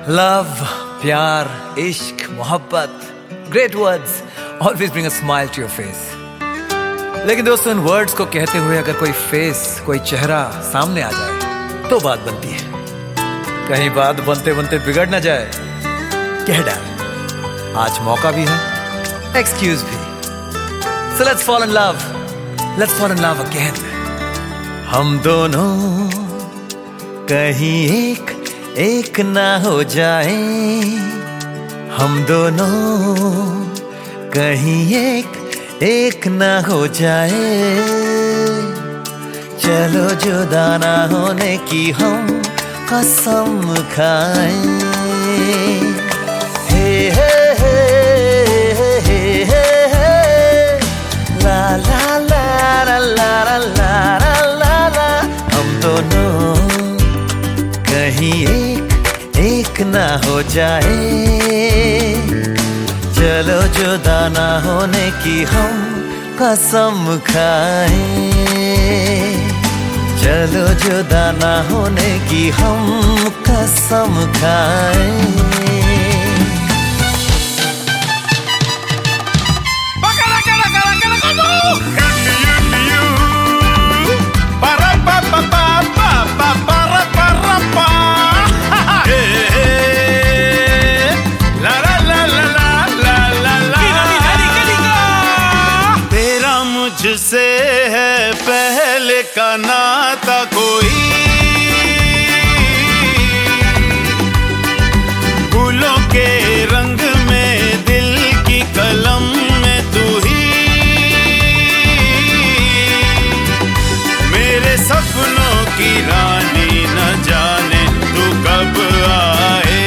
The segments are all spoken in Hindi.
लव, प्यार, इश्क, मोहब्बत, great words always bring a smile to your face. लेकिन दोस्तों, इन वर्ड्स को कहते हुए अगर कोई फेस, कोई चेहरा सामने आ जाए तो बात बनती है। कहीं बात बनते बनते बिगड़ ना जाए, कह डाल आज मौका भी है, एक्सक्यूज भी। So let's fall in love. Let's fall in love again. हम दोनों कहीं एक ना हो जाए, हम दोनों कहीं एक ना हो जाए। चलो जुदा ना होने की हम कसम खाएं। हे हे हे हे हे हे ला ला ला ला ला ला ला ला। हम दोनों कहीं एक ना हो जाए। चलो जुदा ना होने की हम कसम खाएं। चलो जुदा ना होने की हम कसम खाएं। मुझसे है पहले का नाता कोई, फूलों के रंग में दिल की कलम में तू ही, मेरे सपनों की रानी न जाने तू कब आए,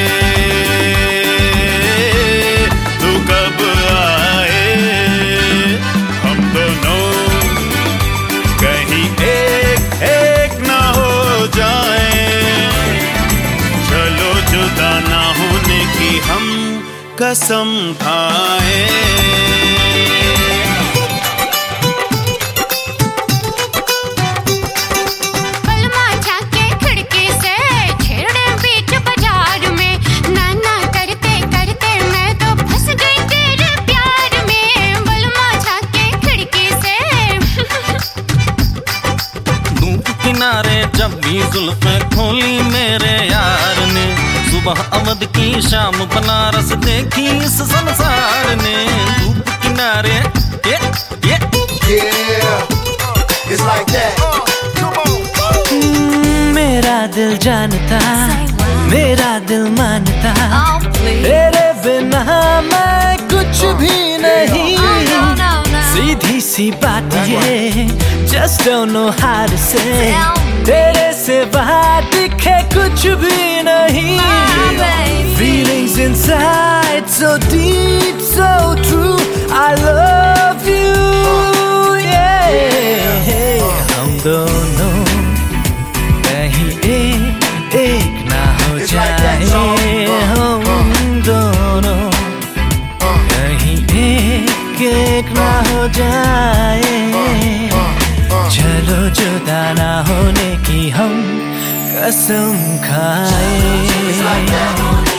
तू कब आए। हम दोनों कहीं एक ना हो जाए। चलो जुदा ना होने की हम कसम खाएं। जब भी जुल्फें खोली मेरे यार ने, सुबह अवध की शाम बनारस देखी इस संसार ने। धूप किनारे It's like that. मेरा दिल जानता, मेरा दिल मानता, तेरे बिना मैं कुछ भी नहीं। सीधी सी बात ये, just don't know how to say। तेरे से बाहर दिखे कुछ भी नहीं। Feelings inside so deep, so true, I love you, yeah। हम दोनों कहीं एक ना हो जाए। हम दोनों कहीं एक ना हो जाए। चलो जुदा ना होने की हम कसम खाएं।